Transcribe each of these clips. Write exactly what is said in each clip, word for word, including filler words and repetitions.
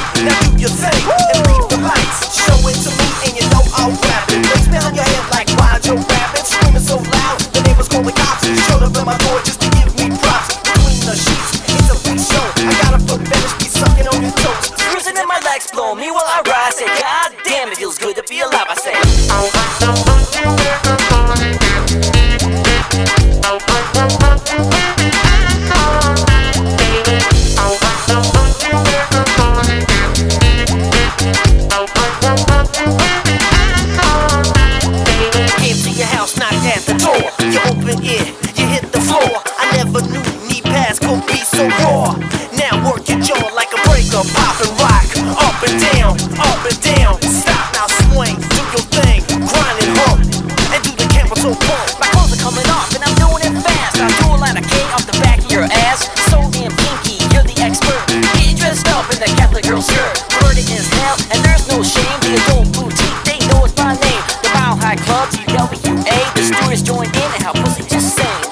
Now do your thing and leave the lights. Show it to me and you know I'll rap it. Face down your head like Roger Rabbit, screaming so loud the neighbors call the cops. Showed up at my door just to give me props. Between the sheets, it's a big show. I got a foot fetish, be sucking on your toes. Cruising in my legs, blow me while I ride. Say, God damn, it feels good to be alive. I say, came to your house, knocked at the door. You open it, you hit the floor. I never knew knee pads could be so raw. Now work your jaw like a breaker, pop and rock, up and down, up and down. Stop now, swing, do your thing, grind and hump, and do the capital pump. My clothes are coming off and I'm doing it fast. I'm doing like a K off the back of your ass. So damn kinky, you're the expert. Getting dressed up in the Catholic girl skirt. Perverted as hell, and there's no shame. The adult boutique, they know it's my name. The Mile High Club, T W A. The stewards joined in and how pussy just sings.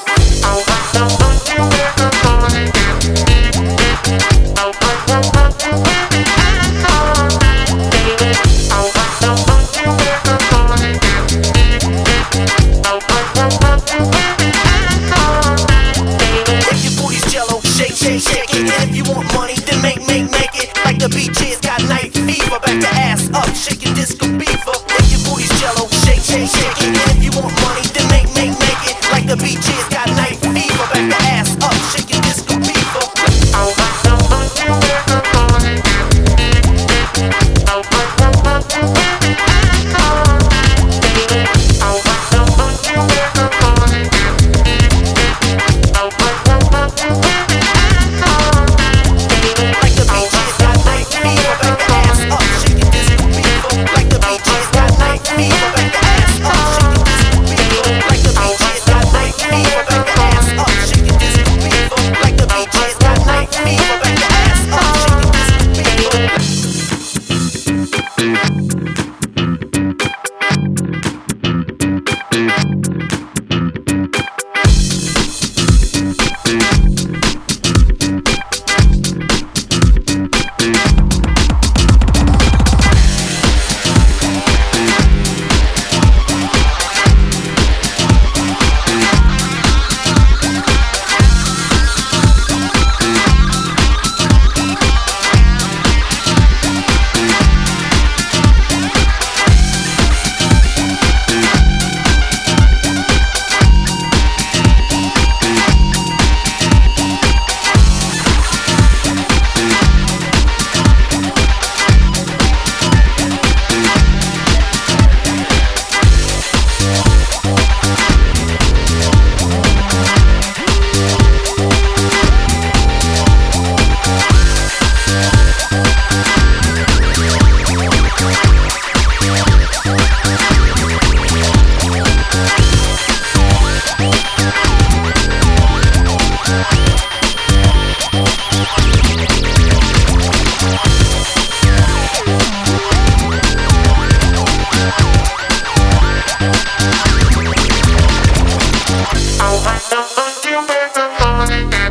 If your booty's jello, shake, shake, shake it. And if you want money, then make, make, make it. Like the B J's got night fever. Back the ass up, shaking disco beaver. If your booty's jello, shake, shake, shake it. And if you want money, then make, make, make it. Like the B J's got night fever. Back the ass up, shaking disco beaver. Like the B J's got night fever. Back the ass up, shaking disco beaver. Like the B J's got night fever. Back the ass up, shaking disco beaver. Like the B J's got night fever. Back the ass up, shaking disco beaver. Like the B J's got night fever. Back the ass up, shaking Oh,